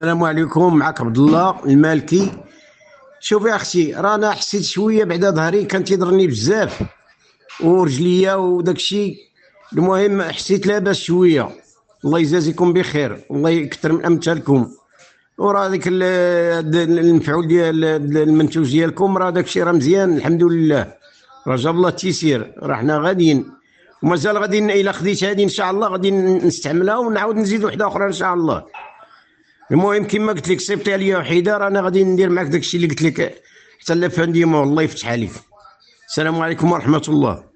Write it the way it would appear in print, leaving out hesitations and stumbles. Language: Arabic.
السلام عليكم، معك عبد الله المالكي. شوفي اختي، رانا حسيت شويه بعدا ظهري كان تيضرني بزاف ورجليا وداك الشيء. المهم حسيت لاباس شويه. الله يجازيكم بخير، الله يكثر من امثالكم. وراه ديك المفعول ديال المنتوج ديالكم، راه داك الشيء راه مزيان الحمد لله. رجا الله التيسير، راه حنا غاديين ومازال غادي. الا خديت هذه ان شاء الله غادي نستعملها ونعاود نزيد وحده اخرى ان شاء الله. المهم كما قلت لك صيفطي عليا وحيده، رانا غادي ندير معك داكشي اللي قلت لك حتى لافانديمون. الله يفتح عليك. السلام عليكم ورحمه الله.